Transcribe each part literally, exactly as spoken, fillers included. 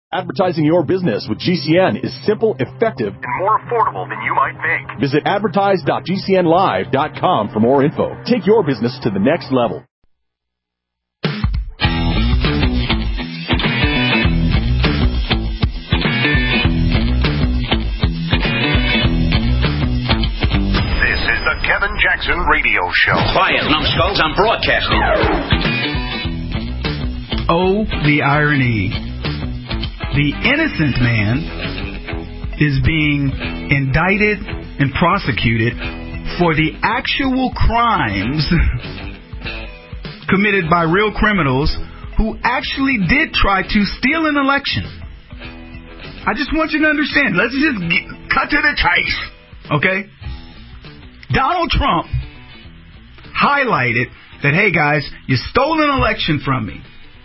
Advertising your business with G C N is simple, effective, and more affordable than you might think. Visit advertise dot g c n live dot com for more info. Take your business to the next level. This is the Kevin Jackson Radio Show. Quiet, numbskulls, I'm broadcasting. Oh, the irony. The innocent man is being indicted and prosecuted for the actual crimes committed by real criminals who actually did try to steal an election. I just want you to understand. Let's just get, cut to the chase, okay? Donald Trump highlighted that, hey, guys, you stole an election from me.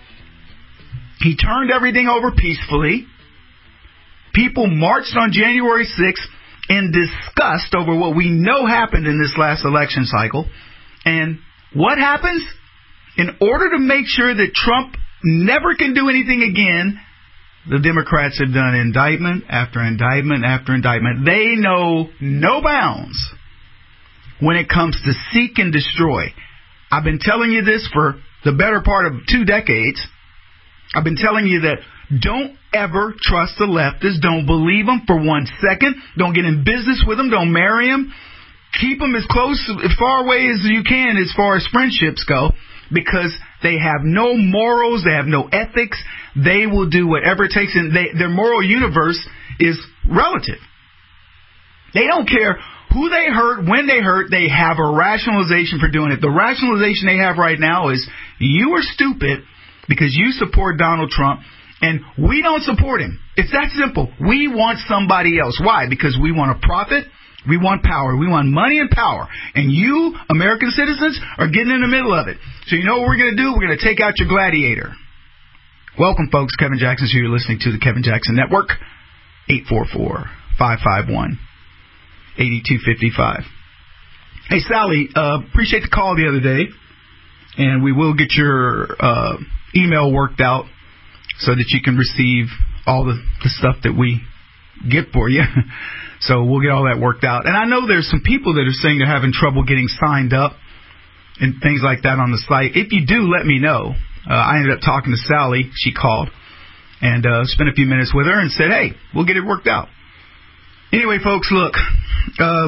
He turned everything over peacefully. People marched on January sixth in disgust over what we know happened in this last election cycle. And what happens? In order to make sure that Trump never can do anything again, the Democrats have done indictment after indictment after indictment. They know no bounds when it comes to seek and destroy. I've been telling you this for the better part of two decades. I've been telling you that don't ever trust the leftists. Don't believe them for one second. Don't get in business with them. Don't marry them. Keep them as close, as far away as you can as far as friendships go, because they have no morals. They have no ethics. They will do whatever it takes. And they, their moral universe is relative. They don't care who they hurt, when they hurt. They have a rationalization for doing it. The rationalization they have right now is you are stupid because you support Donald Trump, and we don't support him. It's that simple. We want somebody else. Why? Because we want a profit, we want power, we want money and power. And you, American citizens, are getting in the middle of it. So you know what we're going to do? We're going to take out your gladiator. Welcome, folks. Kevin Jackson's here. You're listening to the Kevin Jackson Network. eight four four, five five one, eight two five five. Hey, Sally, uh, appreciate the call the other day. And we will get your uh, email worked out so that you can receive all the, the stuff that we get for you. So we'll get all that worked out. And I know there's some people that are saying they're having trouble getting signed up and things like that on the site. If you do, let me know. Uh, I ended up talking to Sally. She called and uh, spent a few minutes with her and said, hey, we'll get it worked out. Anyway, folks, look, uh,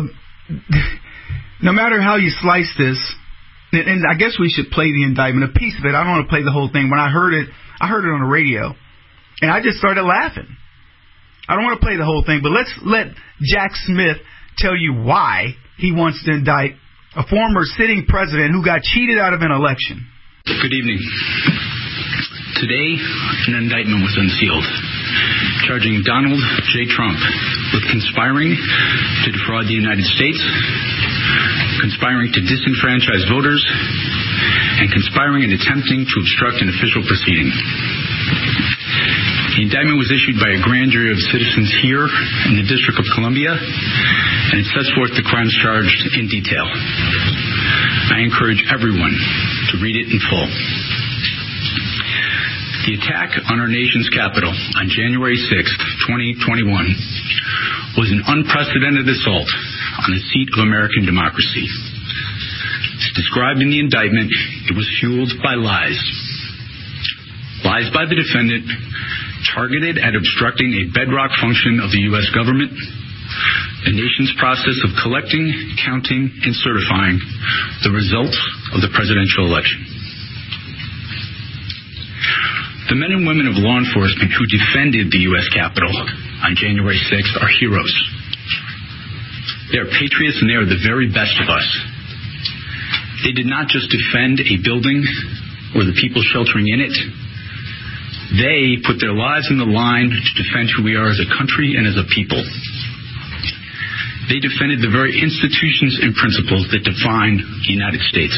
no matter how you slice this, and I guess we should play the indictment, a piece of it. I don't want to play the whole thing. When I heard it, I heard it on the radio, and I just started laughing. I don't want to play the whole thing, but let's let Jack Smith tell you why he wants to indict a former sitting president who got cheated out of an election. Good evening. Today, an indictment was unsealed, charging Donald J. Trump with conspiring to defraud the United States, conspiring to disenfranchise voters, and conspiring and attempting to obstruct an official proceeding. The indictment was issued by a grand jury of citizens here in the District of Columbia, and it sets forth the crimes charged in detail. I encourage everyone to read it in full. The attack on our nation's capital on January sixth, twenty twenty-one was an unprecedented assault on the seat of American democracy. As described in the indictment, it was fueled by lies. Lies by the defendant targeted at obstructing a bedrock function of the U S government, the nation's process of collecting, counting, and certifying the results of the presidential election. The men and women of law enforcement who defended the U S Capitol on January sixth are heroes. They are patriots, and they are the very best of us. They did not just defend a building or the people sheltering in it. They put their lives in the line to defend who we are as a country and as a people. They defended the very institutions and principles that define the United States.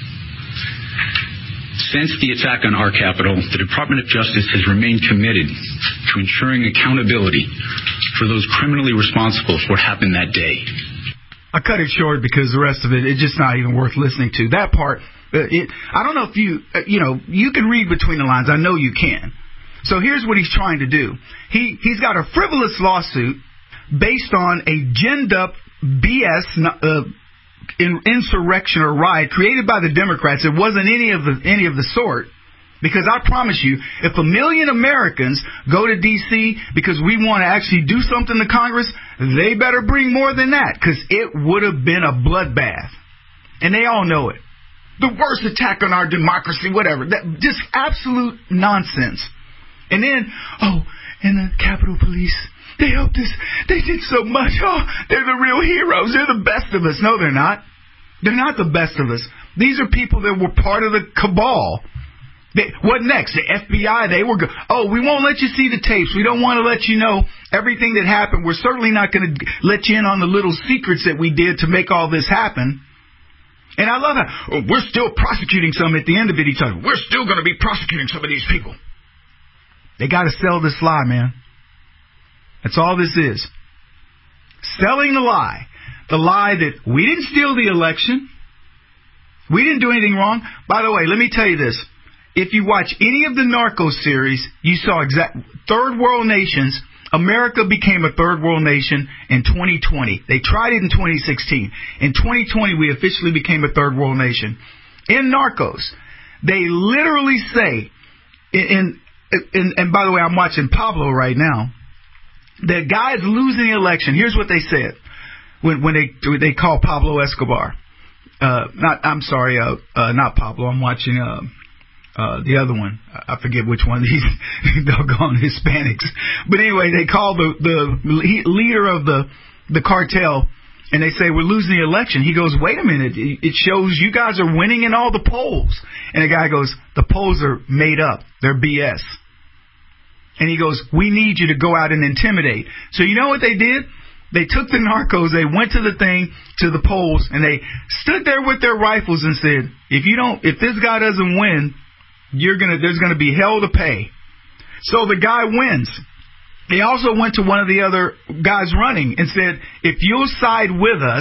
Since the attack on our Capitol, the Department of Justice has remained committed to ensuring accountability for those criminally responsible for what happened that day. I cut it short because the rest of it, it's just not even worth listening to. That part, uh, it, I don't know if you, uh, you know, you can read between the lines. I know you can. So here's what he's trying to do. He, he's got a frivolous lawsuit based on a ginned up B S uh, in, insurrection or riot created by the Democrats. It wasn't any of the any of the sort. Because I promise you, if a million Americans go to D C because we want to actually do something to Congress, they better bring more than that, because it would have been a bloodbath. And they all know it. The worst attack on our democracy, whatever. That, just absolute nonsense. And then, oh, and the Capitol Police, they helped us. They did so much. Oh, they're the real heroes. They're the best of us. No, they're not. They're not the best of us. These are people that were part of the cabal. They, what next? The F B I, they were go- oh, we won't let you see the tapes. We don't want to let you know everything that happened. We're certainly not going to let you in on the little secrets that we did to make all this happen. And I love that. Oh, we're still prosecuting some at the end of it. Each other. We're still going to be prosecuting some of these people. They got to sell this lie, man. That's all this is. Selling the lie. The lie that we didn't steal the election. We didn't do anything wrong. By the way, let me tell you this. If you watch any of the Narcos series, you saw exact third world nations. America became a third world nation in twenty twenty. They tried it in twenty sixteen. In twenty twenty, we officially became a third world nation. In Narcos, they literally say, in, in, and by the way, I'm watching Pablo right now, that guys losing the election. Here's what they said when, when they they call Pablo Escobar. Uh, not, I'm sorry, uh, uh, not Pablo. I'm watching. Uh, Uh, the other one, I forget which one of these doggone Hispanics. But anyway, they call the, the leader of the, the cartel, and they say, we're losing the election. He goes, wait a minute, it shows you guys are winning in all the polls. And the guy goes, the polls are made up. They're B S. And he goes, we need you to go out and intimidate. So you know what they did? They took the narcos, they went to the thing, to the polls, and they stood there with their rifles and said, if you don't, if this guy doesn't win, You're gonna. There's going to be hell to pay. So the guy wins. They also went to one of the other guys running and said, if you'll side with us,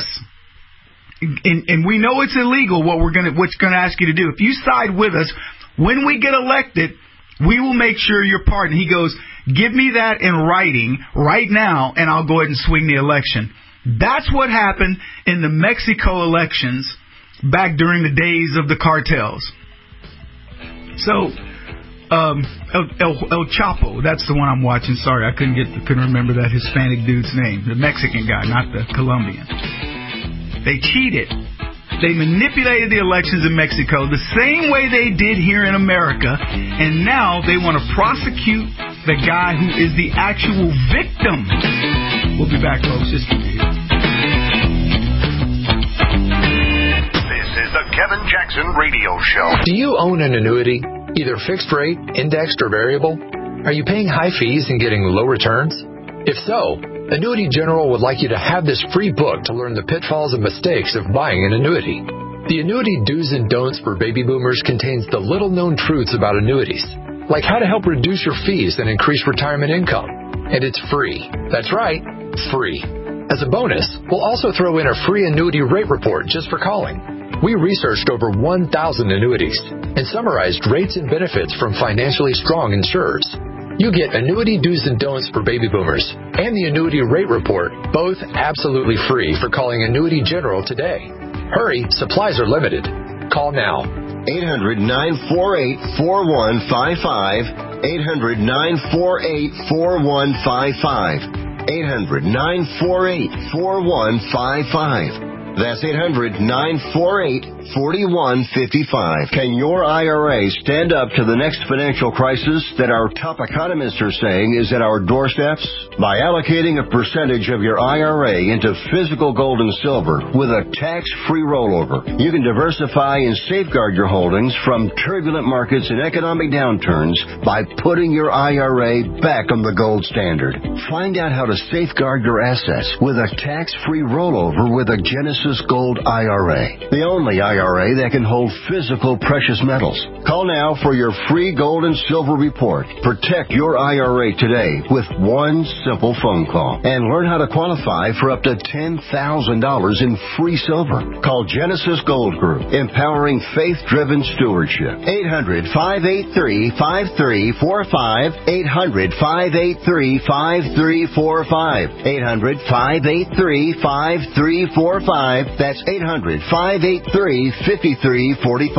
and, and we know it's illegal what we're going to, what's going to ask you to do. If you side with us, when we get elected, we will make sure you're pardoned. He goes, give me that in writing right now, and I'll go ahead and swing the election. That's what happened in the Mexico elections back during the days of the cartels. So, um, El, El, El Chapo, that's the one I'm watching. Sorry, I couldn't get, couldn't remember that Hispanic dude's name. The Mexican guy, not the Colombian. They cheated. They manipulated the elections in Mexico the same way they did here in America. And now they want to prosecute the guy who is the actual victim. We'll be back, folks. Just a minute. The Kevin Jackson Radio Show. Do you own an annuity, either fixed rate, indexed, or variable? Are you paying high fees and getting low returns? If so, Annuity General would like you to have this free book to learn the pitfalls and mistakes of buying an annuity. The Annuity Do's and Don'ts for Baby Boomers contains the little-known truths about annuities, like how to help reduce your fees and increase retirement income. And it's free. That's right, free. As a bonus, we'll also throw in a free annuity rate report just for calling. We researched over one thousand annuities and summarized rates and benefits from financially strong insurers. You get Annuity Do's and Don'ts for Baby Boomers and the Annuity Rate Report, both absolutely free for calling Annuity General today. Hurry, supplies are limited. Call now. eight hundred, nine four eight, four one five five. eight hundred, nine four eight, four one five five. eight hundred, nine four eight, four one five five. That's eight hundred, nine four eight, four one five five. Can your I R A stand up to the next financial crisis that our top economists are saying is at our doorsteps? By allocating a percentage of your I R A into physical gold and silver with a tax-free rollover, you can diversify and safeguard your holdings from turbulent markets and economic downturns by putting your I R A back on the gold standard. Find out how to safeguard your assets with a tax-free rollover with a Genesis Genesis Gold I R A, the only I R A that can hold physical precious metals. Call now for your free gold and silver report. Protect your I R A today with one simple phone call and learn how to qualify for up to ten thousand dollars in free silver. Call Genesis Gold Group, empowering faith-driven stewardship. eight hundred, five eight three, five three four five. eight hundred, five eight three, five three four five. eight hundred, five eight three, five three four five. That's eight hundred, five eight three, five three four five.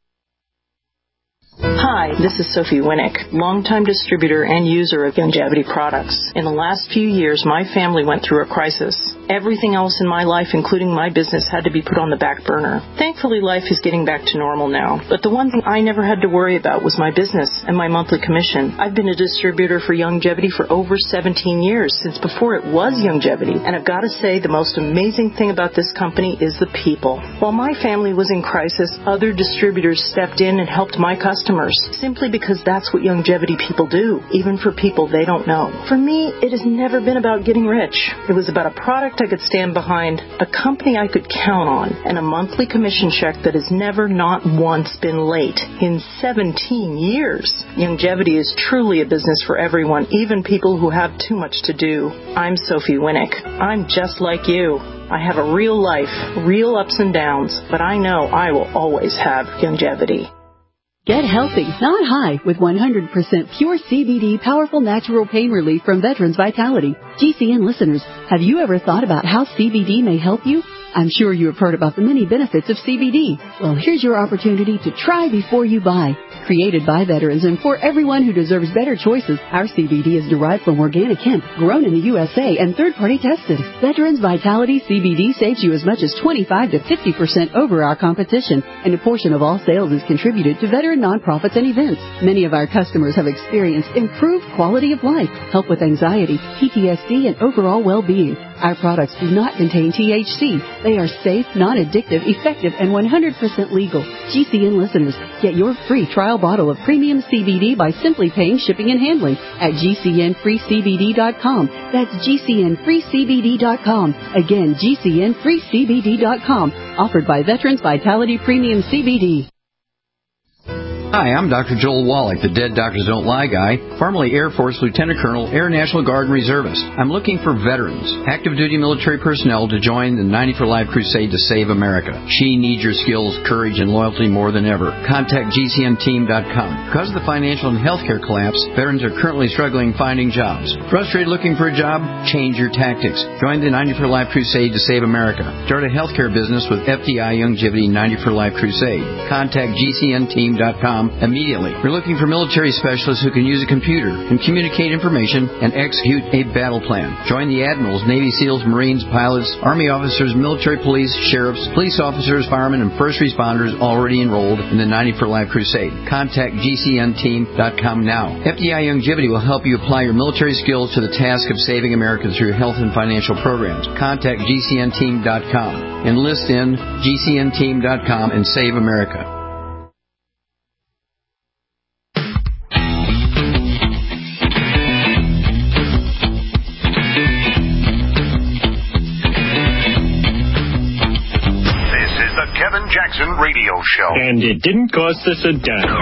Hi, this is Sophie Winnick, longtime distributor and user of Youngevity products. In the last few years, my family went through a crisis. Everything else in my life, including my business, had to be put on the back burner. Thankfully, life is getting back to normal now. But the one thing I never had to worry about was my business and my monthly commission. I've been a distributor for Youngevity for over seventeen years, since before it was Youngevity. And I've got to say, the most amazing thing about this company is the people. While my family was in crisis, other distributors stepped in and helped my customers, simply because that's what Youngevity people do, even for people they don't know. For me, it has never been about getting rich. It was about a product I could stand behind, a company I could count on, and a monthly commission check that has never, not once, been late in seventeen years. Youngevity is truly a business for everyone, even people who have too much to do. I'm Sophie Winnick. I'm just like you. I have a real life, real ups and downs, but I know I will always have Youngevity. Get healthy, not high, with one hundred percent pure C B D powerful natural pain relief from Veterans Vitality. G C N listeners, have you ever thought about how C B D may help you? I'm sure you have heard about the many benefits of C B D. Well, here's your opportunity to try before you buy. Created by veterans and for everyone who deserves better choices, our C B D is derived from organic hemp, grown in the U S A, and third-party tested. Veterans Vitality C B D saves you as much as twenty-five to fifty percent over our competition, and a portion of all sales is contributed to veteran nonprofits and events. Many of our customers have experienced improved quality of life, help with anxiety, P T S D, and overall well-being. Our products do not contain T H C. They are safe, non-addictive, effective, and one hundred percent legal. G C N listeners, get your free trial bottle of premium C B D by simply paying shipping and handling at G C N free C B D dot com. That's G C N free C B D dot com. Again, G C N free C B D dot com. Offered by Veterans Vitality Premium C B D. Hi, I'm Doctor Joel Wallach, the Dead Doctors Don't Lie guy, formerly Air Force Lieutenant Colonel, Air National Guard and Reservist. I'm looking for veterans, active duty military personnel to join the ninety for Life crusade to save America. She needs your skills, courage, and loyalty more than ever. Contact G C N team dot com. Because of the financial and healthcare collapse, veterans are currently struggling finding jobs. Frustrated looking for a job? Change your tactics. Join the ninety for Life crusade to save America. Start a healthcare business with F D I Youngevity ninety for Life crusade. Contact G C N team dot com immediately. We're looking for military specialists who can use a computer and communicate information and execute a battle plan. Join the admirals, Navy SEALs, Marines, pilots, Army officers, military police, sheriffs, police officers, firemen, and first responders already enrolled in the ninety for Life crusade. Contact G C N team dot com now. F D I Youngevity will help you apply your military skills to the task of saving America through health and financial programs. Contact G C N team dot com. Enlist in G C N team dot com and save America. Kevin Jackson Radio Show. And it didn't cost us a dime.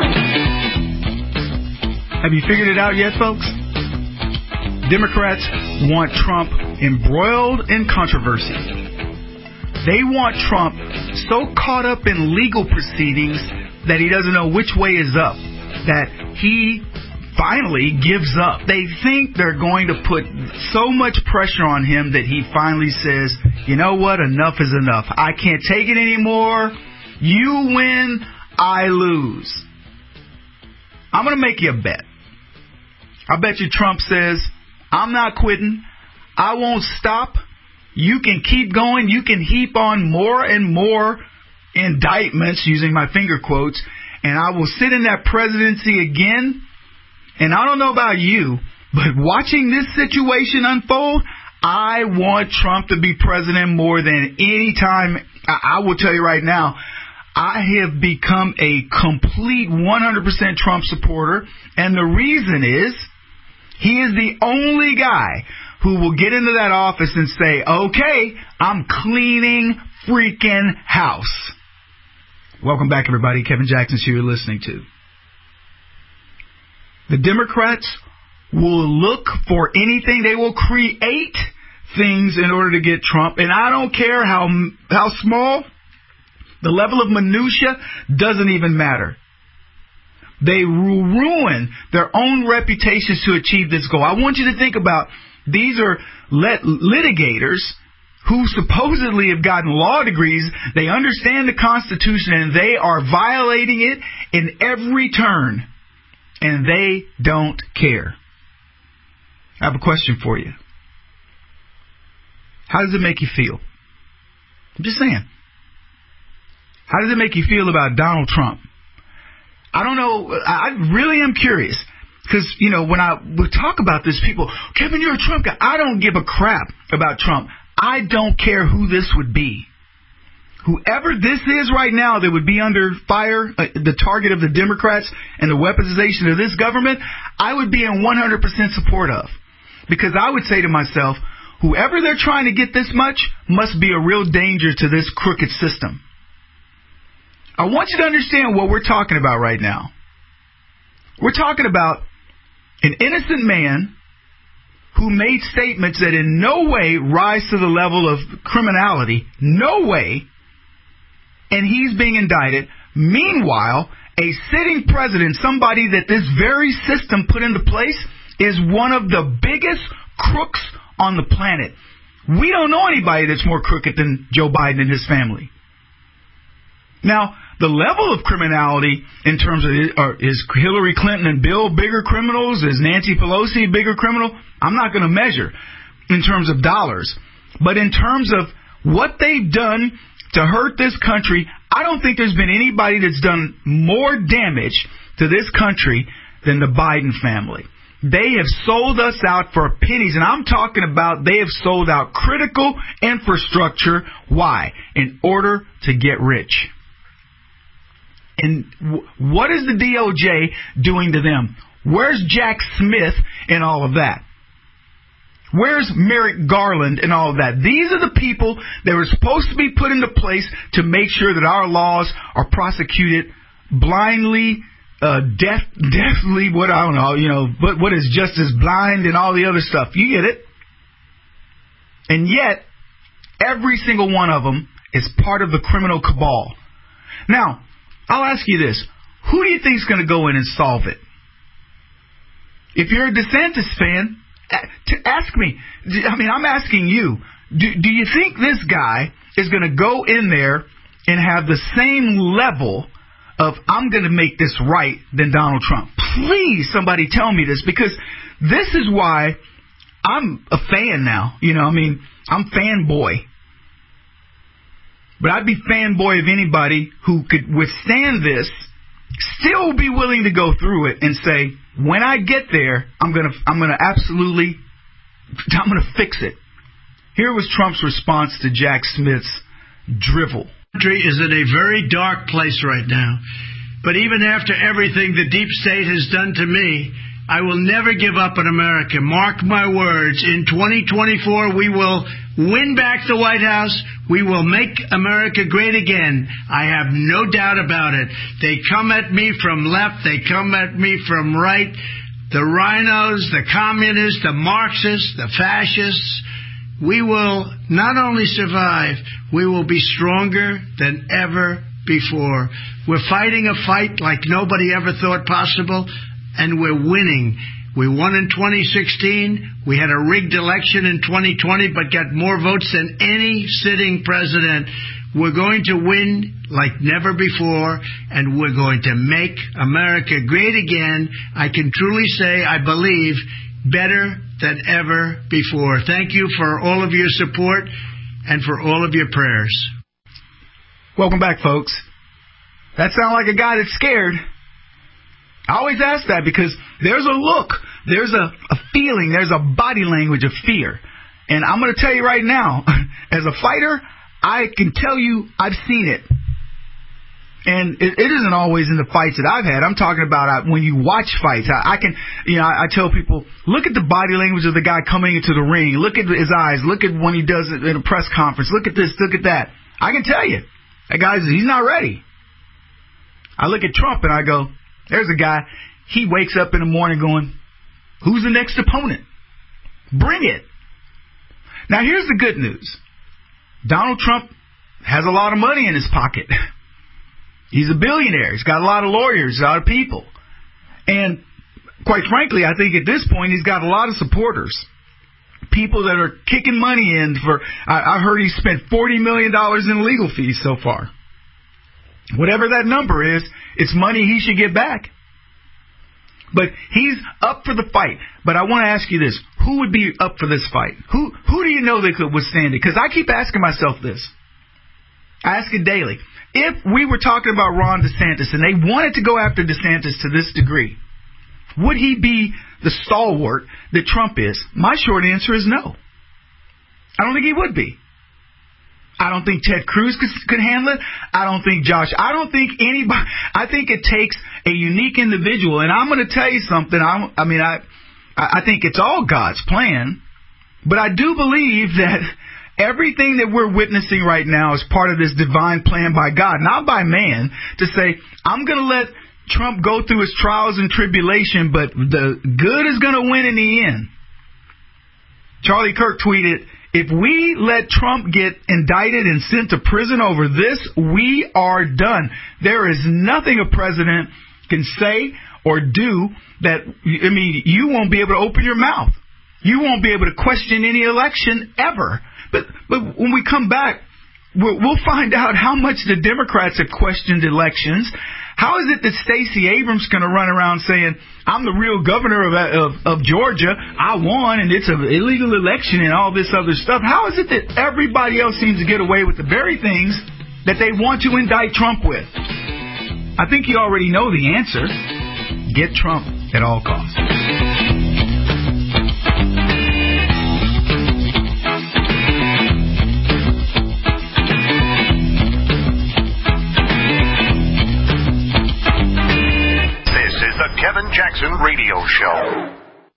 Have you figured it out yet, folks? Democrats want Trump embroiled in controversy. They want Trump so caught up in legal proceedings that he doesn't know which way is up, that he finally gives up. They think they're going to put so much pressure on him that he finally says, you know what, enough is enough. I can't take it anymore. You win, I lose. I'm going to make you a bet. I bet you Trump says, I'm not quitting. I won't stop. You can keep going. You can heap on more and more indictments, using my finger quotes, and I will sit in that presidency again. And I don't know about you, but watching this situation unfold, I want Trump to be president more than any time. I will tell you right now, I have become a complete one hundred percent Trump supporter. And the reason is, he is the only guy who will get into that office and say, okay, I'm cleaning freaking house. Welcome back, everybody. Kevin Jackson's here you're listening to. The Democrats will look for anything. They will create things in order to get Trump. And I don't care how how small, the level of minutia doesn't even matter. They will ruin their own reputations to achieve this goal. I want you to think about, these are lit- litigators who supposedly have gotten law degrees. They understand the Constitution, and they are violating it in every turn. And they don't care. I have a question for you. How does it make you feel? I'm just saying. How does it make you feel about Donald Trump? I don't know. I really am curious. Because, you know, when I would talk about this, people, Kevin, you're a Trump guy. I don't give a crap about Trump. I don't care who this would be. Whoever this is right now that would be under fire, uh, the target of the Democrats and the weaponization of this government, I would be in one hundred percent support of. Because I would say to myself, whoever they're trying to get this much must be a real danger to this crooked system. I want you to understand what we're talking about right now. We're talking about an innocent man who made statements that in no way rise to the level of criminality. No way. And he's being indicted. Meanwhile, a sitting president, somebody that this very system put into place, is one of the biggest crooks on the planet. We don't know anybody that's more crooked than Joe Biden and his family. Now, the level of criminality in terms of, or is Hillary Clinton and Bill bigger criminals? Is Nancy Pelosi a bigger criminal? I'm not going to measure in terms of dollars. But in terms of what they've done to hurt this country, I don't think there's been anybody that's done more damage to this country than the Biden family. They have sold us out for pennies, and I'm talking about they have sold out critical infrastructure. Why? In order to get rich. And w- what is the D O J doing to them? Where's Jack Smith in all of that? Where's Merrick Garland and all of that? These are the people that were supposed to be put into place to make sure that our laws are prosecuted blindly, uh, deaf, deafly, what, I don't know, you know, but what is justice blind and all the other stuff. You get it? And yet, every single one of them is part of the criminal cabal. Now, I'll ask you this. Who do you think is going to go in and solve it? If you're a DeSantis fan, to ask me, I mean, I'm asking you, do, do you think this guy is going to go in there and have the same level of, I'm going to make this right, than Donald Trump? Please, somebody tell me this, because this is why I'm a fan now. You know, I mean, I'm fanboy. But I'd be fanboy of anybody who could withstand this, still be willing to go through it and say, when I get there, I'm gonna, I'm gonna absolutely, I'm gonna fix it. Here was Trump's response to Jack Smith's drivel. The country is in a very dark place right now. But even after everything the deep state has done to me, I will never give up on America. Mark my words. In twenty twenty-four, we will win back the White House. We will make America great again. I have no doubt about it. They come at me from left. They come at me from right. The rhinos, the communists, the Marxists, the fascists. We will not only survive, we will be stronger than ever before. We're fighting a fight like nobody ever thought possible. And we're winning. We won in twenty sixteen. We had a rigged election in twenty twenty, but got more votes than any sitting president. We're going to win like never before, and we're going to make America great again. I can truly say, I believe, better than ever before. Thank you for all of your support and for all of your prayers. Welcome back, folks. That sounds like a guy that's scared. I always ask that because there's a look, there's a, a feeling, there's a body language of fear. And I'm going to tell you right now, as a fighter, I can tell you I've seen it. And it, it isn't always in the fights that I've had. I'm talking about uh, when you watch fights. I, I can, you know, I, I tell people, look at the body language of the guy coming into the ring. Look at his eyes. Look at when he does it in a press conference. Look at this. Look at that. I can tell you, that guy's, he's not ready. I look at Trump and I go, there's a guy. He wakes up in the morning going, who's the next opponent? Bring it. Now, here's the good news. Donald Trump has a lot of money in his pocket. He's a billionaire. He's got a lot of lawyers, a lot of people. And quite frankly, I think at this point he's got a lot of supporters. People that are kicking money in for, I, I heard he spent forty million dollars in legal fees so far. Whatever that number is, it's money he should get back. But he's up for the fight. But I want to ask you this. Who would be up for this fight? Who who do you know that could withstand it? Because I keep asking myself this. I ask it daily. If we were talking about Ron DeSantis and they wanted to go after DeSantis to this degree, would he be the stalwart that Trump is? My short answer is no. I don't think he would be. I don't think Ted Cruz could, could handle it. I don't think Josh. I don't think anybody. I think it takes a unique individual. And I'm going to tell you something. I'm, I mean, I, I think it's all God's plan. But I do believe that everything that we're witnessing right now is part of this divine plan by God, not by man, to say, I'm going to let Trump go through his trials and tribulation, but the good is going to win in the end. Charlie Kirk tweeted, if we let Trump get indicted and sent to prison over this, we are done. There is nothing a president can say or do that, I mean, you won't be able to open your mouth. You won't be able to question any election ever. But but when we come back, we'll, we'll find out how much the Democrats have questioned elections. How is it that Stacey Abrams going to run around saying, I'm the real governor of, of of Georgia, I won, and it's an illegal election and all this other stuff? How is it that everybody else seems to get away with the very things that they want to indict Trump with? I think you already know the answer. Get Trump at all costs. Kevin Jackson Radio Show.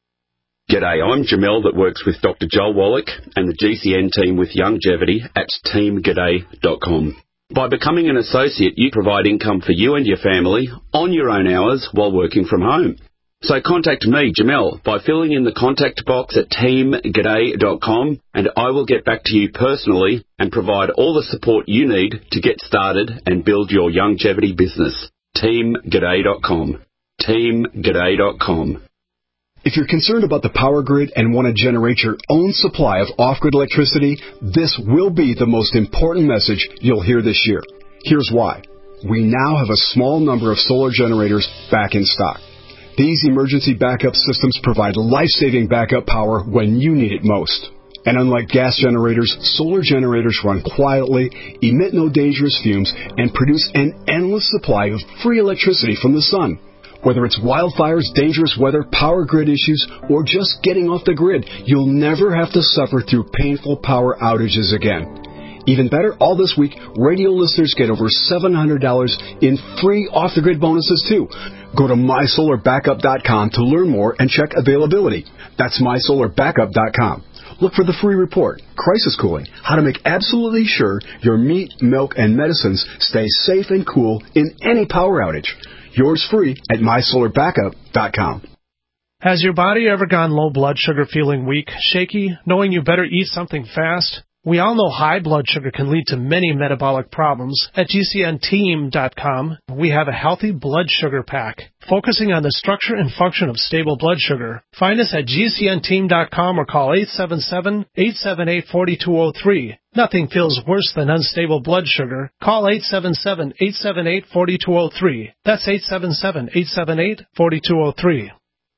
G'day, I'm Jamel that works with Doctor Joel Wallach and the G C N team with Longevity at team g'day dot com. By becoming an associate, you provide income for you and your family on your own hours while working from home. So contact me, Jamel, by filling in the contact box at team g'day dot com, and I will get back to you personally and provide all the support you need to get started and build your longevity business. team g'day dot com. team g'day dot com. If you're concerned about the power grid and want to generate your own supply of off-grid electricity, this will be the most important message you'll hear this year. Here's why. We now have a small number of solar generators back in stock. These emergency backup systems provide life-saving backup power when you need it most. And unlike gas generators, solar generators run quietly, emit no dangerous fumes, and produce an endless supply of free electricity from the sun. Whether it's wildfires, dangerous weather, power grid issues, or just getting off the grid, you'll never have to suffer through painful power outages again. Even better, all this week, radio listeners get over seven hundred dollars in free off-the-grid bonuses, too. Go to my solar backup dot com to learn more and check availability. That's my solar backup dot com. Look for the free report, Crisis Cooling, how to make absolutely sure your meat, milk, and medicines stay safe and cool in any power outage. Yours free at my solar backup dot com. Has your body ever gone low blood sugar, feeling weak, shaky, knowing you better eat something fast? We all know high blood sugar can lead to many metabolic problems. At G C N team dot com, we have a healthy blood sugar pack, focusing on the structure and function of stable blood sugar. Find us at G C N team dot com or call eight seven seven, eight seven eight, four two zero three. Nothing feels worse than unstable blood sugar. Call eight seven seven, eight seven eight, four two zero three. That's eight seven seven, eight seven eight, four two zero three.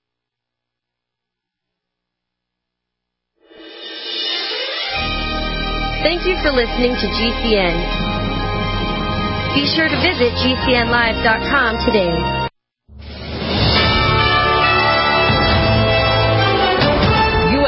Thank you for listening to G C N. Be sure to visit G C N live dot com today. U S A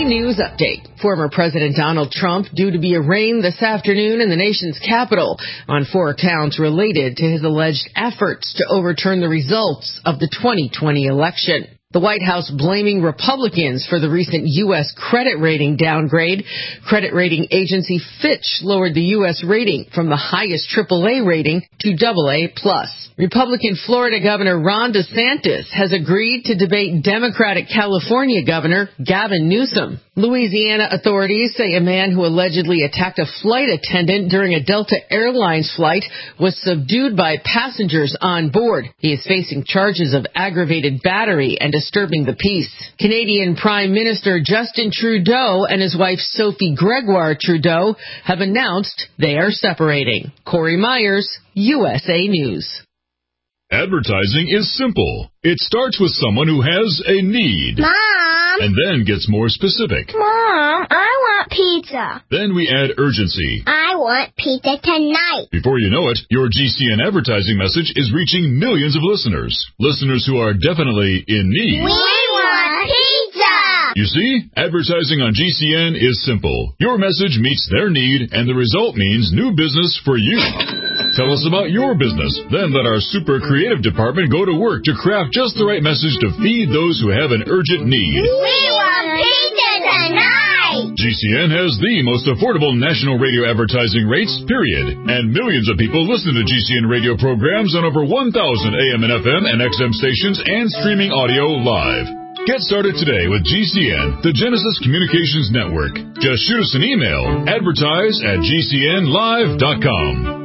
News Update. Former President Donald Trump due to be arraigned this afternoon in the nation's capital on four counts related to his alleged efforts to overturn the results of the twenty twenty election. The White House blaming Republicans for the recent U S credit rating downgrade. Credit rating agency Fitch lowered the U S rating from the highest triple A rating to double A plus. Republican Florida Governor Ron DeSantis has agreed to debate Democratic California Governor Gavin Newsom. Louisiana authorities say a man who allegedly attacked a flight attendant during a Delta Airlines flight was subdued by passengers on board. He is facing charges of aggravated battery and disturbing the peace. Canadian Prime Minister Justin Trudeau and his wife Sophie Gregoire Trudeau have announced they are separating. Corey Myers, U S A News. Advertising is simple. It starts with someone who has a need. Mom! And then gets more specific. Mom, I want pizza. Then we add urgency. I want pizza tonight. Before you know it, your G C N advertising message is reaching millions of listeners. Listeners who are definitely in need. We want pizza! You see, advertising on G C N is simple. Your message meets their need, and the result means new business for you. Tell us about your business. Then let our super creative department go to work to craft just the right message to feed those who have an urgent need. We want pizza tonight! G C N has the most affordable national radio advertising rates, period. And millions of people listen to G C N radio programs on over one thousand A M and F M and X M stations and streaming audio live. Get started today with G C N, the Genesis Communications Network. Just shoot us an email, advertise at G C N live dot com.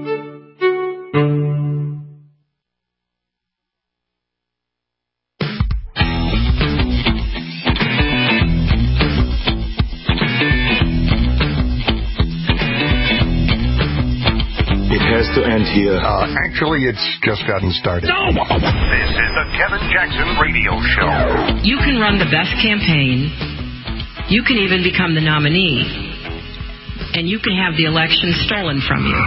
To end here. Uh, actually, it's just gotten started. No! This is the Kevin Jackson Radio Show. You can run the best campaign. You can even become the nominee. And you can have the election stolen from you.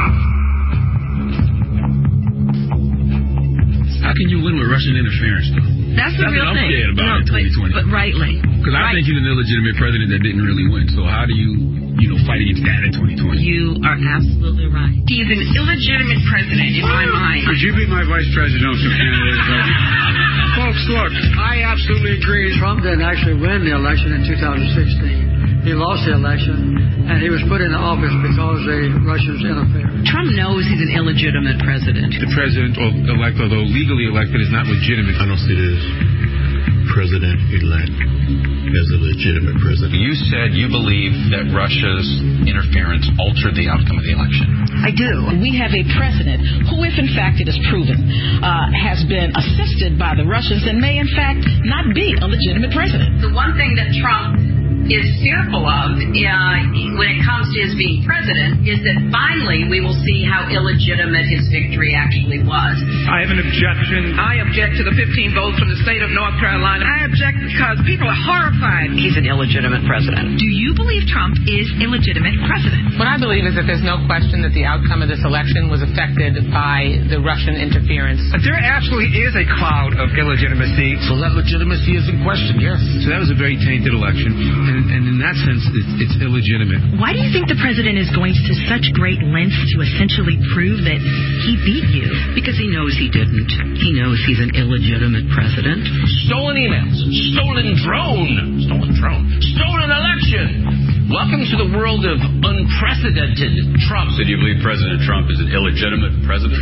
How can you win with Russian interference, though? That's the That's real what I'm thing. scared about no, in twenty twenty. But, but rightly. Because I right. think he's an illegitimate president that didn't really win. So how do you... you know, fight against that in twenty twenty. You are absolutely right. He's an illegitimate president in my mind. Could you be my vice presidential candidate? Folks, look, I absolutely agree. Trump didn't actually win the election in two thousand sixteen. He lost the election, and he was put into office because the Russians interfered. Trump knows he's an illegitimate president. The president-elect, although legally elected, is not legitimate. I don't see this president-elect as a legitimate president. You said you believe that Russia's interference altered the outcome of the election. I do. We have a president who, if in fact it is proven, uh, has been assisted by the Russians and may in fact not be a legitimate president. The one thing that Trump is fearful of uh, when it comes to his being president is that finally we will see how illegitimate his victory actually was. I have an objection. I object to the fifteen votes from the state of North Carolina. I object because people are horrified he's an illegitimate president. Do you believe Trump is illegitimate president? What I believe is that there's no question that the outcome of this election was affected by the Russian interference. But there absolutely is a cloud of illegitimacy. So that legitimacy is in question, yes. So that was a very tainted election. And, and in that sense, it's, it's illegitimate. Why do you think the president is going to such great lengths to essentially prove that he beat you? Because he knows he didn't. He knows he's an illegitimate president. Stolen emails, stolen drone, stolen drone, stolen election. Welcome to the world of unprecedented Trump. So do you believe President Trump is an illegitimate president?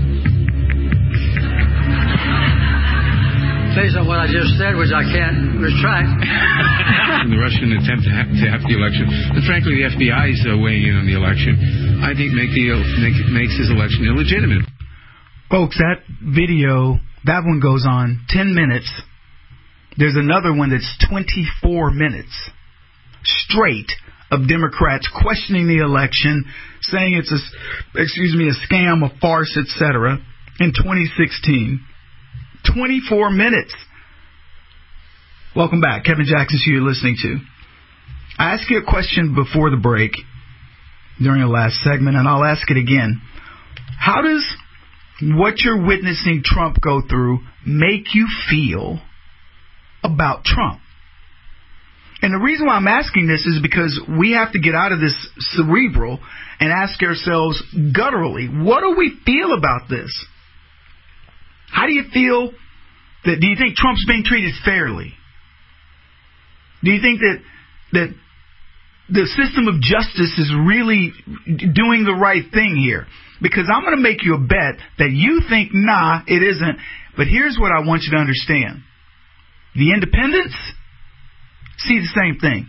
Based on what I just said, which I can't retract. The Russian attempt to have, to have the election, and frankly, the F B I is uh, weighing in on the election, I think make the make, makes his election illegitimate. Folks, that video, that one goes on ten minutes. There's another one that's twenty-four minutes straight of Democrats questioning the election, saying it's a, excuse me, a scam, a farce, et cetera. In twenty sixteen. twenty-four minutes. Welcome back. Kevin Jackson, who you're listening to. I asked you a question before the break during the last segment, and I'll ask it again. How does what you're witnessing Trump go through make you feel about Trump? And the reason why I'm asking this is because we have to get out of this cerebral and ask ourselves gutturally, what do we feel about this? How do you feel that, do you think Trump's being treated fairly? Do you think that that the system of justice is really doing the right thing here? Because I'm going to make you a bet that you think, nah, it isn't. But here's what I want you to understand. The independents see the same thing.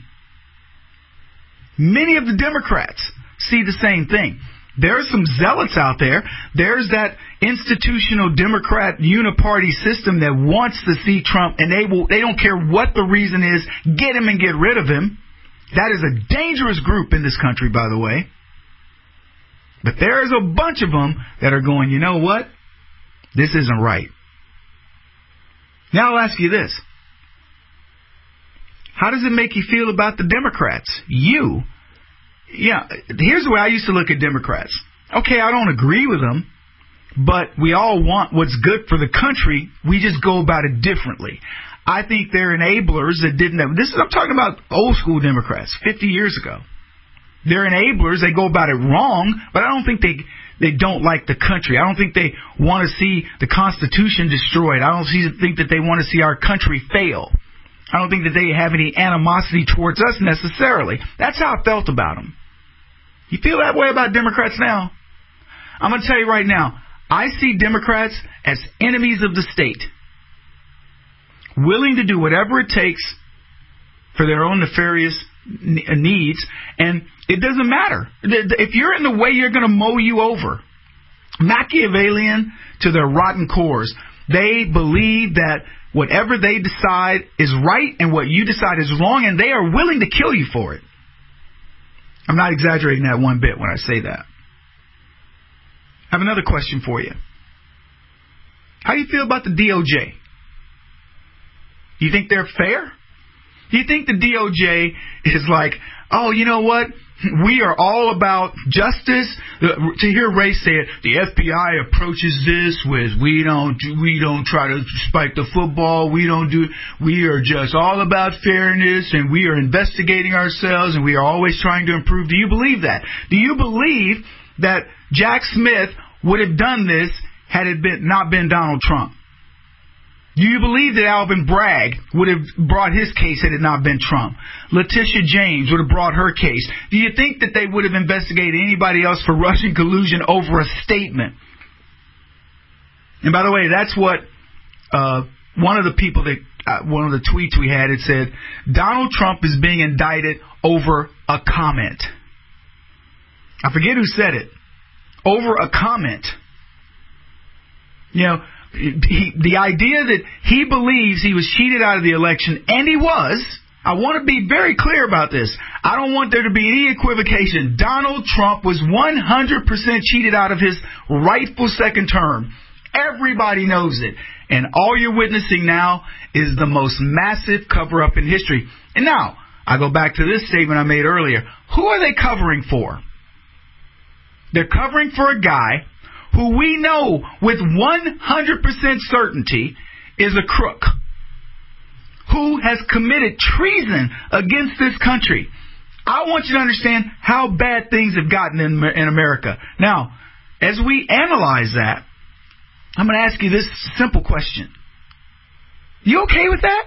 Many of the Democrats see the same thing. There are some zealots out there. There's that institutional Democrat uniparty system that wants to see Trump, and they will, they don't care what the reason is, get him and get rid of him. That is a dangerous group in this country, by the way. But there's a bunch of them that are going, you know what? This isn't right. Now I'll ask you this. How does it make you feel about the Democrats? You. Yeah, here's the way I used to look at Democrats. Okay, I don't agree with them, but we all want what's good for the country. We just go about it differently. I think they're enablers that didn't have, this is, I'm talking about old school Democrats, fifty years ago. They're enablers. They go about it wrong, but I don't think they they don't like the country. I don't think they want to see the Constitution destroyed. I don't see, think that they want to see our country fail. I don't think that they have any animosity towards us necessarily. That's how I felt about them. You feel that way about Democrats now? I'm going to tell you right now, I see Democrats as enemies of the state, willing to do whatever it takes for their own nefarious needs, and it doesn't matter. If you're in the way, you're going to mow you over. Machiavellian to their rotten cores. They believe that whatever they decide is right and what you decide is wrong, and they are willing to kill you for it. I'm not exaggerating that one bit when I say that. I have another question for you. How do you feel about the D O J? Do you think they're fair? Do you think the D O J is like, oh, you know what? We are all about justice. To hear Ray say it, the F B I approaches this with we don't we don't try to spike the football. We don't do. We are just all about fairness, and we are investigating ourselves, and we are always trying to improve. Do you believe that? Do you believe that Jack Smith would have done this had it been not been Donald Trump? Do you believe that Alvin Bragg would have brought his case had it not been Trump? Letitia James would have brought her case. Do you think that they would have investigated anybody else for Russian collusion over a statement? And by the way, that's what uh, one of the people that, uh, one of the tweets we had, it said, Donald Trump is being indicted over a comment. I forget who said it. Over a comment. You know, He, the idea that he believes he was cheated out of the election, and he was. I want to be very clear about this. I don't want there to be any equivocation. Donald Trump was one hundred percent cheated out of his rightful second term. Everybody knows it. And all you're witnessing now is the most massive cover-up in history. And now, I go back to this statement I made earlier. Who are they covering for? They're covering for a guy who we know with one hundred percent certainty is a crook, who has committed treason against this country. I want you to understand how bad things have gotten in, in America. Now, as we analyze that, I'm going to ask you this simple question. You okay with that?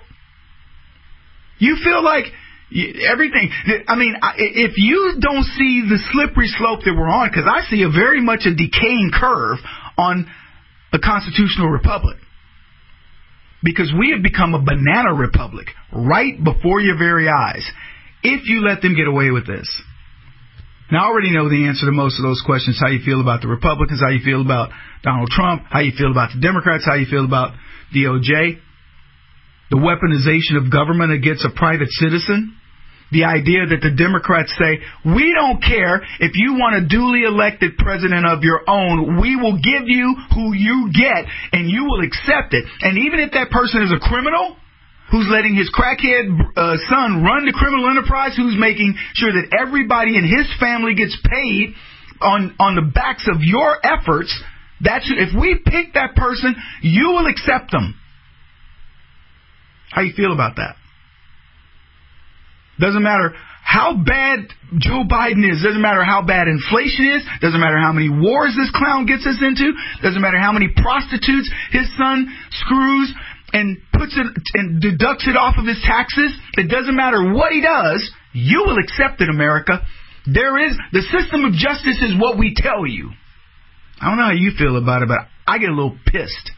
You feel like everything, I mean, if you don't see the slippery slope that we're on, because I see a very much a decaying curve on a constitutional republic, because we have become a banana republic right before your very eyes, if you let them get away with this. Now, I already know the answer to most of those questions, how you feel about the Republicans, how you feel about Donald Trump, how you feel about the Democrats, how you feel about D O J. The weaponization of government against a private citizen. The idea that the Democrats say, we don't care if you want a duly elected president of your own. We will give you who you get, and you will accept it. And even if that person is a criminal, who's letting his crackhead uh, son run the criminal enterprise, who's making sure that everybody in his family gets paid on, on the backs of your efforts, that's, if we pick that person, you will accept them. How you feel about that? Doesn't matter how bad Joe Biden is. Doesn't matter how bad inflation is. Doesn't matter how many wars this clown gets us into. Doesn't matter how many prostitutes his son screws and puts it and deducts it off of his taxes. It doesn't matter what he does. You will accept it, America. There is the system of justice is what we tell you. I don't know how you feel about it, but I get a little pissed.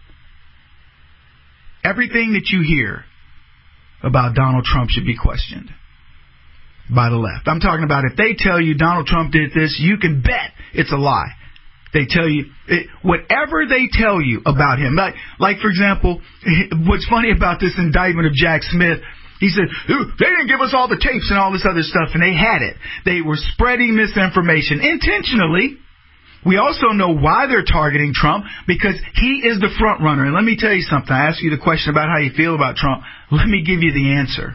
Everything that you hear about Donald Trump should be questioned by the left. I'm talking about if they tell you Donald Trump did this, you can bet it's a lie. They tell you, it, whatever they tell you about him. Like, like, for example, what's funny about this indictment of Jack Smith, he said, they didn't give us all the tapes and all this other stuff, and they had it. They were spreading misinformation intentionally. We also know why they're targeting Trump, because he is the front runner. And let me tell you something. I asked you the question about how you feel about Trump. Let me give you the answer.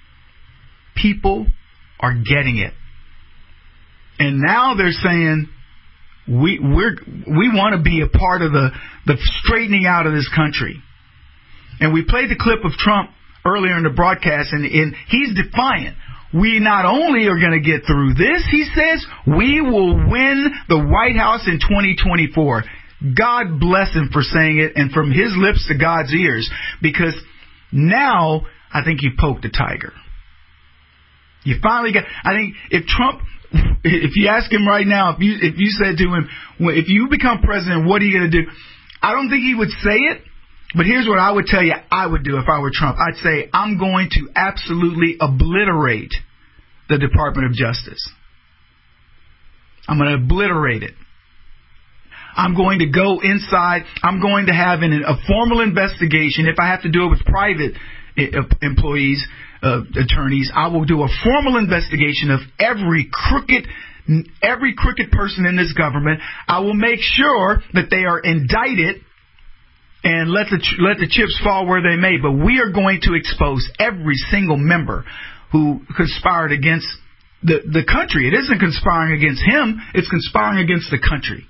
People are getting it. And now they're saying, we we're we want to be a part of the, the straightening out of this country. And we played the clip of Trump earlier in the broadcast, and, and he's defiant. We not only are going to get through this, he says, we will win the White House in twenty twenty-four. God bless him for saying it, and from his lips to God's ears, because now I think you poked the tiger. You finally got, I think if Trump, if you ask him right now, if you if you said to him, if you become president, what are you going to do? I don't think he would say it. But here's what I would tell you I would do if I were Trump. I'd say I'm going to absolutely obliterate the Department of Justice. I'm going to obliterate it. I'm going to go inside. I'm going to have an, a formal investigation. If I have to do it with private employees, uh, attorneys, I will do a formal investigation of every crooked every crooked person in this government. I will make sure that they are indicted and let the let the chips fall where they may. But we are going to expose every single member who conspired against the, the country. It isn't conspiring against him. It's conspiring against the country.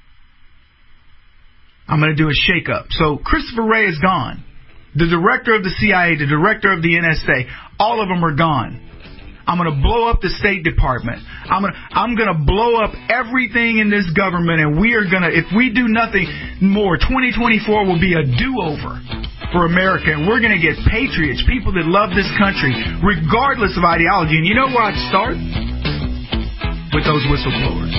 I'm going to do a shake-up. So Christopher Wray is gone. The director of the C I A, the director of the N S A, all of them are gone. I'm going to blow up the State Department. I'm going to, I'm going to blow up everything in this government, and we are going to, if we do nothing more, twenty twenty-four will be a do-over for America, and we're going to get patriots, people that love this country, regardless of ideology. And you know where I'd start? With those whistleblowers.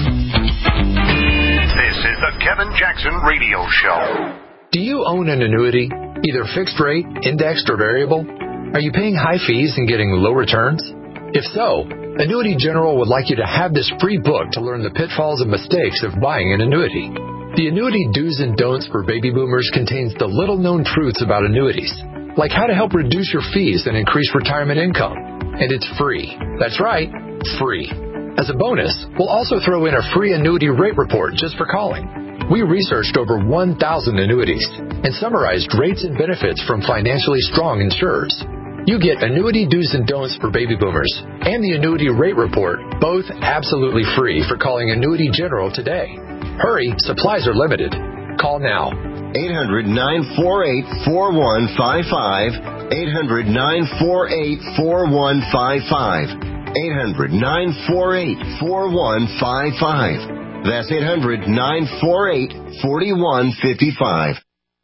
This is the Kevin Jackson Radio Show. Do you own an annuity, either fixed rate, indexed, or variable? Are you paying high fees and getting low returns? If so, Annuity General would like you to have this free book to learn the pitfalls and mistakes of buying an annuity. The Annuity Do's and Don'ts for Baby Boomers contains the little-known truths about annuities, like how to help reduce your fees and increase retirement income. And it's free. That's right, free. As a bonus, we'll also throw in a free annuity rate report just for calling. We researched over one thousand annuities and summarized rates and benefits from financially strong insurers. You get Annuity Do's and Don'ts for Baby Boomers and the Annuity Rate Report, both absolutely free for calling Annuity General today. Hurry, supplies are limited. Call now. eight hundred, nine four eight, four one five five. eight hundred, nine four eight, four one five five. eight hundred, nine four eight, four one five five. That's eight hundred, nine four eight, four one five five.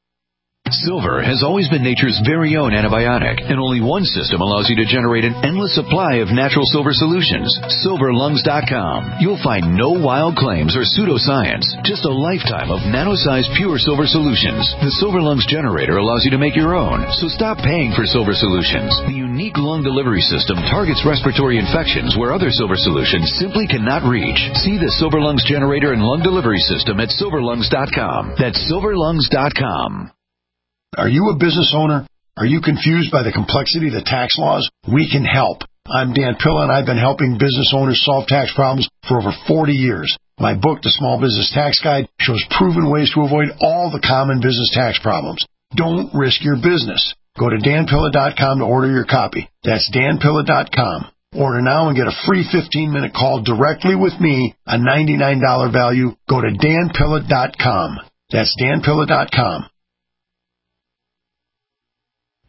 Silver has always been nature's very own antibiotic, and only one system allows you to generate an endless supply of natural silver solutions. silver lungs dot com. You'll find no wild claims or pseudoscience, just a lifetime of nano-sized pure silver solutions. The Silver Lungs generator allows you to make your own, so stop paying for silver solutions. The unique lung delivery system targets respiratory infections where other silver solutions simply cannot reach. See the Silver Lungs generator and lung delivery system at silver lungs dot com. That's silver lungs dot com. Are you a business owner? Are you confused by the complexity of the tax laws? We can help. I'm Dan Pilla, and I've been helping business owners solve tax problems for over forty years. My book, The Small Business Tax Guide, shows proven ways to avoid all the common business tax problems. Don't risk your business. Go to dan pilla dot com to order your copy. That's dan pilla dot com. Order now and get a free fifteen-minute call directly with me, a ninety-nine dollars value. Go to dan pilla dot com. That's dan pilla dot com.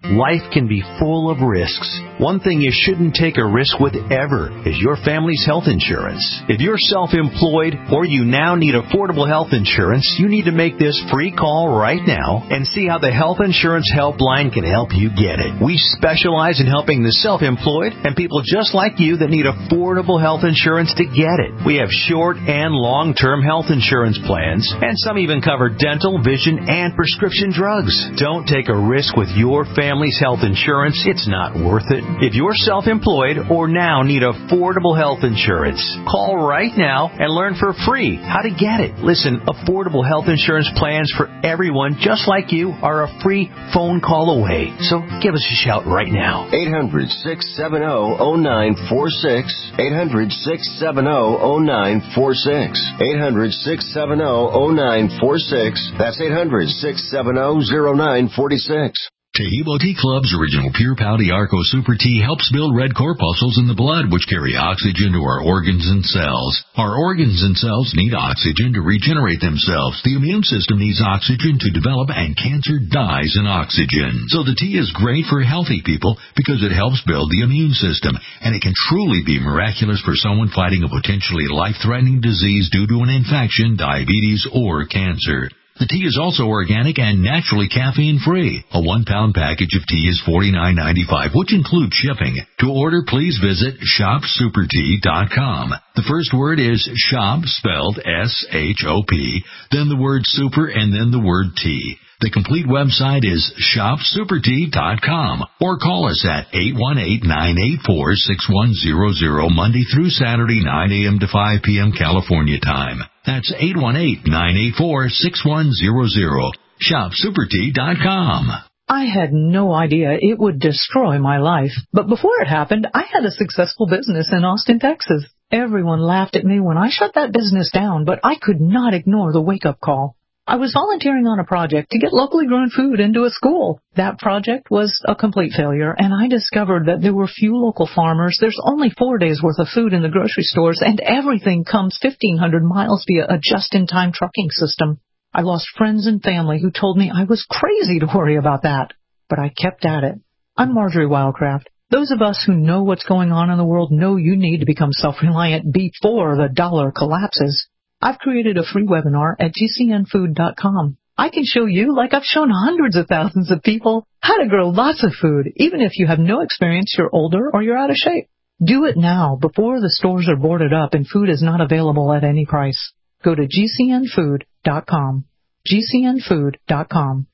Life can be full of risks. One thing you shouldn't take a risk with ever is your family's health insurance. If you're self-employed or you now need affordable health insurance, you need to make this free call right now and see how the Health Insurance Helpline can help you get it. We specialize in helping the self-employed and people just like you that need affordable health insurance to get it. We have short and long-term health insurance plans, and some even cover dental, vision, and prescription drugs. Don't take a risk with your family's health insurance. It's not worth it. If you're self-employed or now need affordable health insurance, call right now and learn for free how to get it. Listen, affordable health insurance plans for everyone just like you are a free phone call away. So give us a shout right now. eight hundred, six seven zero, zero nine four six. eight hundred, six seven zero, zero nine four six. eight hundred, six seven zero, zero nine four six. That's eight hundred, six seven zero, zero nine four six. Taheebo Tea Club's original Pure Pouty Arco Super Tea helps build red corpuscles in the blood, which carry oxygen to our organs and cells. Our organs and cells need oxygen to regenerate themselves. The immune system needs oxygen to develop, and cancer dies in oxygen. So the tea is great for healthy people because it helps build the immune system, and it can truly be miraculous for someone fighting a potentially life-threatening disease due to an infection, diabetes, or cancer. The tea is also organic and naturally caffeine-free. A one-pound package of tea is forty-nine ninety-five, which includes shipping. To order, please visit shop super tea dot com. The first word is shop, spelled S H O P, then the word super, and then the word tea. The complete website is shop super tea dot com, or call us at eight one eight, nine eight four, six one zero zero Monday through Saturday, nine a.m. to five p.m. California time. That's eight one eight, nine eight four, six one zero zero. shop super tea dot com. I had no idea it would destroy my life, but before it happened, I had a successful business in Austin, Texas. Everyone laughed at me when I shut that business down, but I could not ignore the wake-up call. I was volunteering on a project to get locally grown food into a school. That project was a complete failure, and I discovered that there were few local farmers. There's only four days' worth of food in the grocery stores, and everything comes fifteen hundred miles via a just-in-time trucking system. I lost friends and family who told me I was crazy to worry about that, but I kept at it. I'm Marjorie Wildcraft. Those of us who know what's going on in the world know you need to become self-reliant before the dollar collapses. I've created a free webinar at G C N food dot com. I can show you, like I've shown hundreds of thousands of people, how to grow lots of food, even if you have no experience, you're older, or you're out of shape. Do it now, before the stores are boarded up and food is not available at any price. Go to G C N food dot com. G C N food dot com.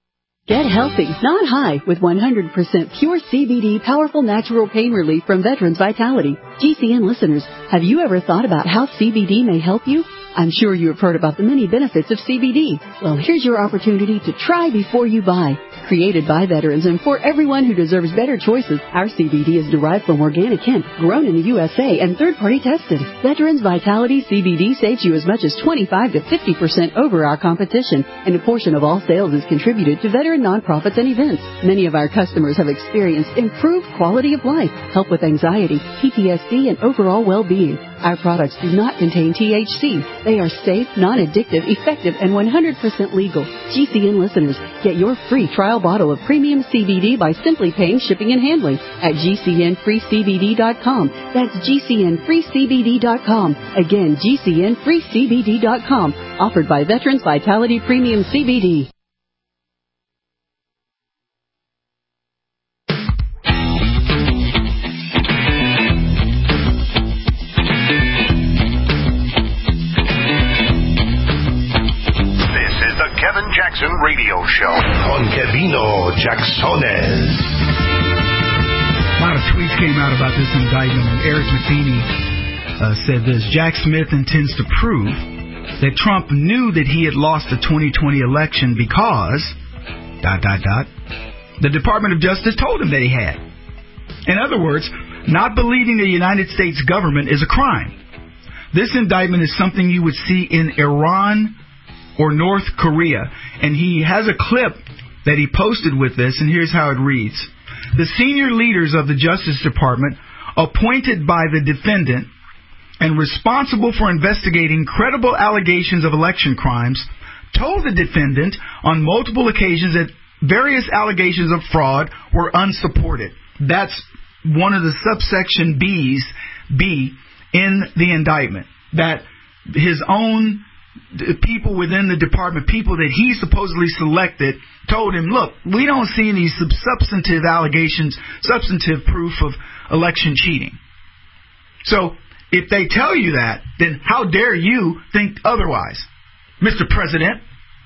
Get healthy, not high, with one hundred percent pure C B D powerful natural pain relief from Veterans Vitality. G C N listeners, have you ever thought about how C B D may help you? I'm sure you have heard about the many benefits of C B D. Well, here's your opportunity to try before you buy. Created by veterans and for everyone who deserves better choices, our C B D is derived from organic hemp, grown in the U S A, and third-party tested. Veterans Vitality C B D saves you as much as twenty-five to fifty percent over our competition, and a portion of all sales is contributed to veteran nonprofits and events. Many of our customers have experienced improved quality of life, help with anxiety, P T S D, and overall well-being. Our products do not contain T H C. They are safe, non-addictive, effective, and one hundred percent legal. G C N listeners, get your free trial bottle of premium C B D by simply paying shipping and handling at G C N free C B D dot com. That's G C N free C B D dot com. Again, G C N free C B D dot com. Offered by Veterans Vitality Premium C B D. Kevin Jackson Radio Show. Con Kevino Jacksones. A lot of tweets came out about this indictment, and Eric Matheny uh, said this. Jack Smith intends to prove that Trump knew that he had lost the twenty twenty election because, dot, dot, dot, the Department of Justice told him that he had. In other words, not believing the United States government is a crime. This indictment is something you would see in Iran or North Korea, and he has a clip that he posted with this, and here's how it reads. The senior leaders of the Justice Department, appointed by the defendant and responsible for investigating credible allegations of election crimes, told the defendant on multiple occasions that various allegations of fraud were unsupported. That's one of the subsection B's, B, in the indictment. That his own people within the department, people that he supposedly selected, told him, look, we don't see any substantive allegations, substantive proof of election cheating. So if they tell you that, then how dare you think otherwise, Mister President?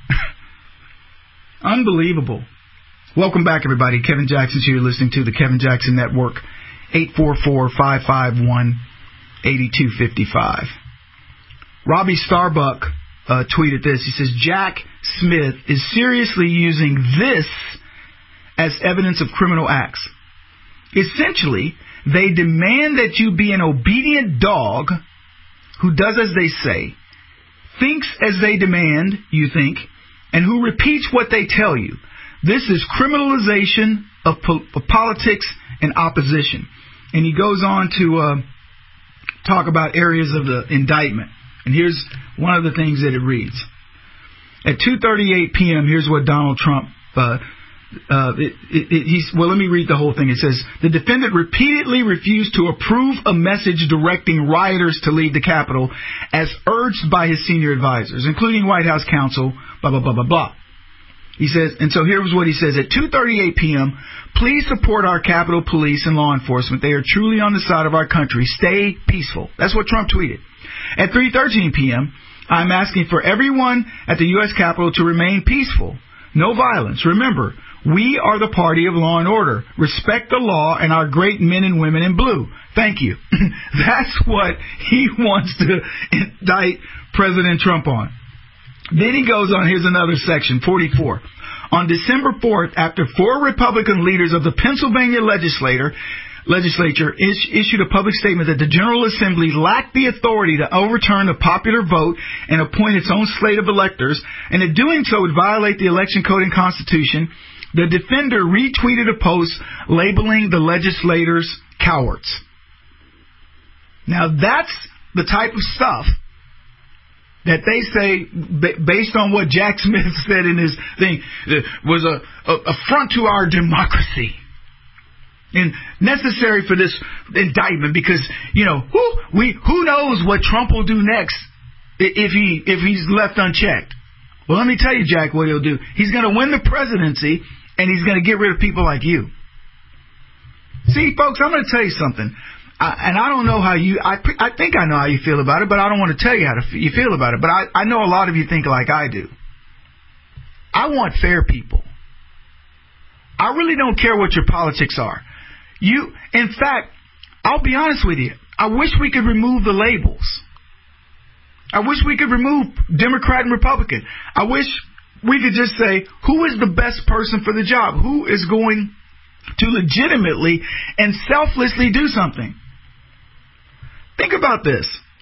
Unbelievable. Welcome back, everybody. Kevin Jackson's here, listening to the Kevin Jackson Network. eight four four, five five one, eight two five five. Robbie Starbuck uh, tweeted this. He says, Jack Smith is seriously using this as evidence of criminal acts. Essentially, they demand that you be an obedient dog who does as they say, thinks as they demand, you think, and who repeats what they tell you. This is criminalization of, po- of politics and opposition. And he goes on to uh, talk about areas of the indictment. And here's one of the things that it reads. At two thirty-eight p.m., here's what Donald Trump, uh, uh, it, it, it, he's, well, let me read the whole thing. It says, the defendant repeatedly refused to approve a message directing rioters to leave the Capitol as urged by his senior advisors, including White House counsel, blah, blah, blah, blah, blah. He says, and so here's what he says. At two thirty-eight p.m., please support our Capitol Police and law enforcement. They are truly on the side of our country. Stay peaceful. That's what Trump tweeted. At three thirteen p.m., I'm asking for everyone at the U S Capitol to remain peaceful. No violence. Remember, we are the party of law and order. Respect the law and our great men and women in blue. Thank you. That's what he wants to indict President Trump on. Then he goes on, here's another section, forty-four. On December fourth, after four Republican leaders of the Pennsylvania legislature, legislature is, issued a public statement that the General Assembly lacked the authority to overturn the popular vote and appoint its own slate of electors, and that doing so would violate the election code and Constitution, the defender retweeted a post labeling the legislators cowards. Now that's the type of stuff that they say, based on what Jack Smith said in his thing, was a, a affront to our democracy. And necessary for this indictment because, you know, who, we, who knows what Trump will do next if he if he's left unchecked. Well, let me tell you, Jack, what he'll do. He's going to win the presidency, and he's going to get rid of people like you. See, folks, I'm going to tell you something. I, and I don't know how you, I, I think I know how you feel about it, but I don't want to tell you how to, you feel about it. But I, I know a lot of you think like I do. I want fair people. I really don't care what your politics are. You, in fact, I'll be honest with you. I wish we could remove the labels. I wish we could remove Democrat and Republican. I wish we could just say, who is the best person for the job? Who is going to legitimately and selflessly do something? Think about this.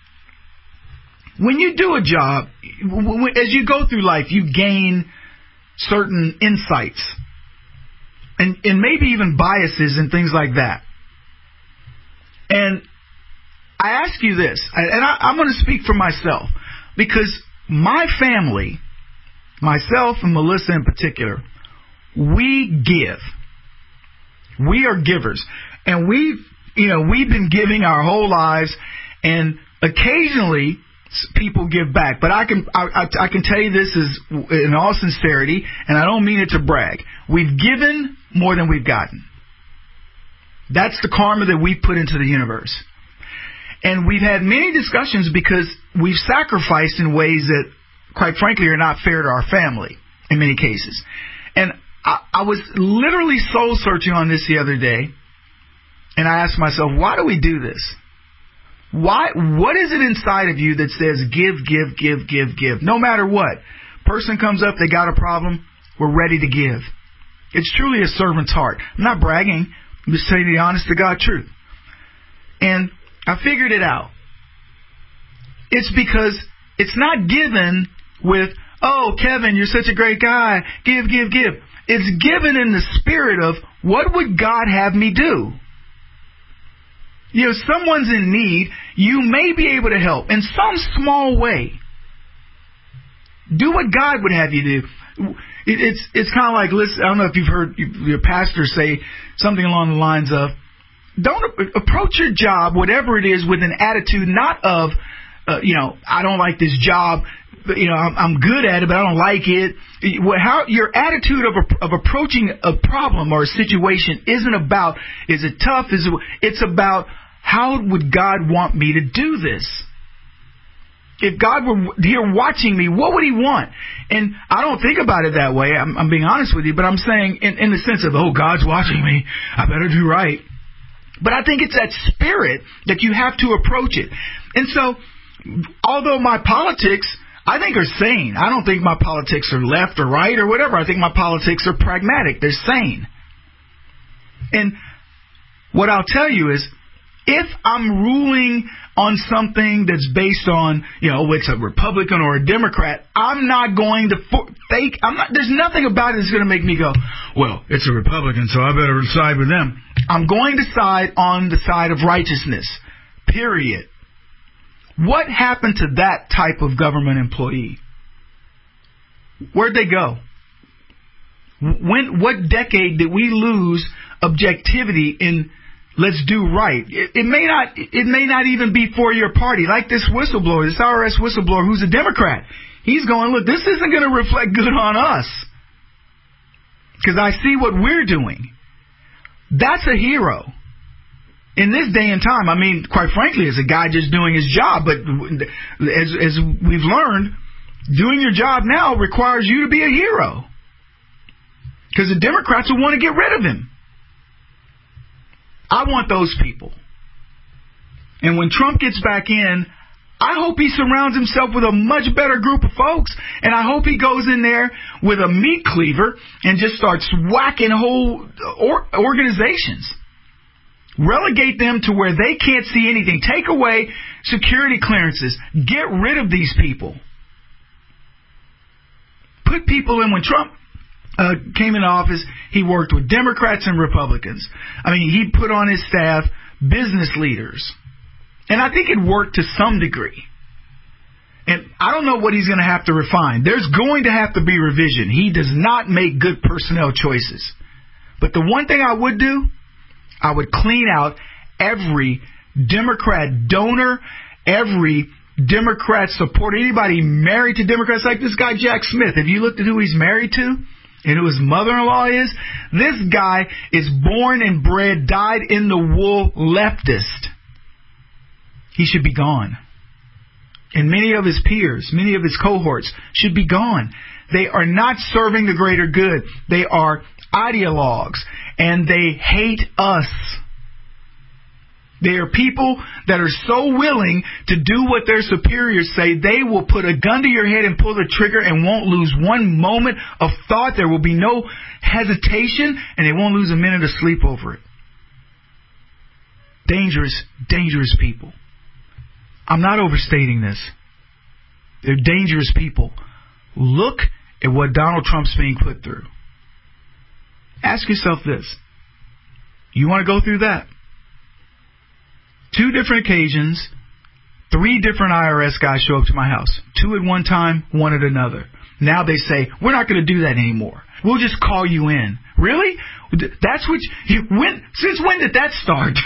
When you do a job, as you go through life, you gain certain insights and, and maybe even biases and things like that. And I ask you this, and I, I'm going to speak for myself, because my family, myself and Melissa in particular, we give. We are givers. And we, you know, we've been giving our whole lives, and occasionally people give back. But I can I, I, I can tell you this is in all sincerity, and I don't mean it to brag. We've given more than we've gotten. That's the karma that we put into the universe. And we've had many discussions because we've sacrificed in ways that, quite frankly, are not fair to our family in many cases. And I, I was literally soul searching on this the other day, and I asked myself, why do we do this? Why? What is it inside of you that says give, give, give, give, give? No matter what. Person comes up, they got a problem, we're ready to give. It's truly a servant's heart. I'm not bragging. I'm just telling you the honest to God truth. And I figured it out. It's because it's not given with, oh, Kevin, you're such a great guy. Give, give, give. It's given in the spirit of, what would God have me do? You know, someone's in need. You may be able to help in some small way. Do what God would have you do. it, it's it's kind of like, listen, I don't know if you've heard your pastor say something along the lines of, don't approach your job, whatever it is, with an attitude not of, uh, you know, I don't like this job, but, you know, I'm, I'm good at it, but I don't like it. How your attitude of of approaching a problem or a situation isn't about, is it tough? Is it? It's about, how would God want me to do this? If God were here watching me, what would He want? And I don't think about it that way. I'm, I'm being honest with you, but I'm saying in, in the sense of, oh, God's watching me, I better do right. But I think it's that spirit that you have to approach it. And so, although my politics, I think, are sane. I don't think my politics are left or right or whatever. I think my politics are pragmatic. They're sane. And what I'll tell you is, if I'm ruling on something that's based on, you know, it's a Republican or a Democrat, I'm not going to fake. I'm not. There's nothing about it that's going to make me go, well, it's a Republican, so I better side with them. I'm going to side on the side of righteousness. Period. What happened to that type of government employee? Where'd they go? When? What decade did we lose objectivity in? Let's do right. It, it may not. It may not even be for your party. Like this whistleblower, this I R S whistleblower, who's a Democrat. He's going, look, this isn't going to reflect good on us, because I see what we're doing. That's a hero in this day and time. I mean, quite frankly, as a guy just doing his job. But as as we've learned, doing your job now requires you to be a hero, because the Democrats will want to get rid of him. I want those people. And when Trump gets back in, I hope he surrounds himself with a much better group of folks. And I hope he goes in there with a meat cleaver and just starts whacking whole or- organizations. Relegate them to where they can't see anything. Take away security clearances. Get rid of these people. Put people in. When Trump Uh, came into office, he worked with Democrats and Republicans. I mean, he put on his staff business leaders. And I think it worked to some degree. And I don't know what he's going to have to refine. There's going to have to be revision. He does not make good personnel choices. But the one thing I would do, I would clean out every Democrat donor, every Democrat supporter, anybody married to Democrats, like this guy Jack Smith. Have you looked at who he's married to? And who his mother-in-law is? This guy is born and bred, dyed in the wool leftist. He should be gone. And many of his peers, many of his cohorts should be gone. They are not serving the greater good. They are ideologues, and they hate us. They are people that are so willing to do what their superiors say, they will put a gun to your head and pull the trigger and won't lose one moment of thought. There will be no hesitation, and they won't lose a minute of sleep over it. Dangerous, dangerous people. I'm not overstating this. They're dangerous people. Look at what Donald Trump's being put through. Ask yourself this. You want to go through that? Two different occasions, three different I R S guys show up to my house. Two at one time, one at another. Now they say, we're not going to do that anymore. We'll just call you in. Really? That's what you, when, since when did that start?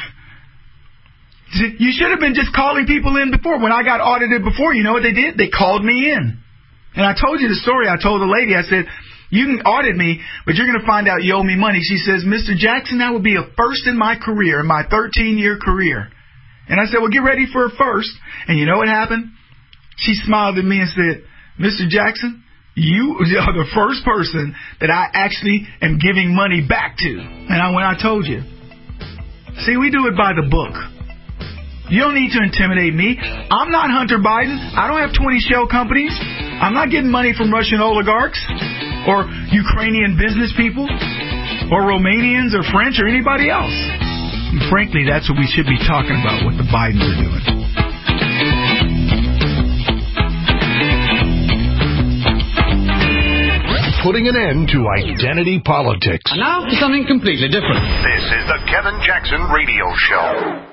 You should have been just calling people in before. When I got audited before, you know what they did? They called me in. And I told you the story. I told the lady, I said, you can audit me, but you're going to find out you owe me money. She says, Mister Jackson, that would be a first in my career, in my thirteen-year career. And I said, well, get ready for a first. And you know what happened? She smiled at me and said, Mister Jackson, you are the first person that I actually am giving money back to. And I went, I told you. See, we do it by the book. You don't need to intimidate me. I'm not Hunter Biden. I don't have twenty shell companies. I'm not getting money from Russian oligarchs or Ukrainian business people or Romanians or French or anybody else. And frankly, that's what we should be talking about, what the Bidens are doing. Putting an end to identity politics. And now for something completely different. This is the Kevin Jackson Radio Show.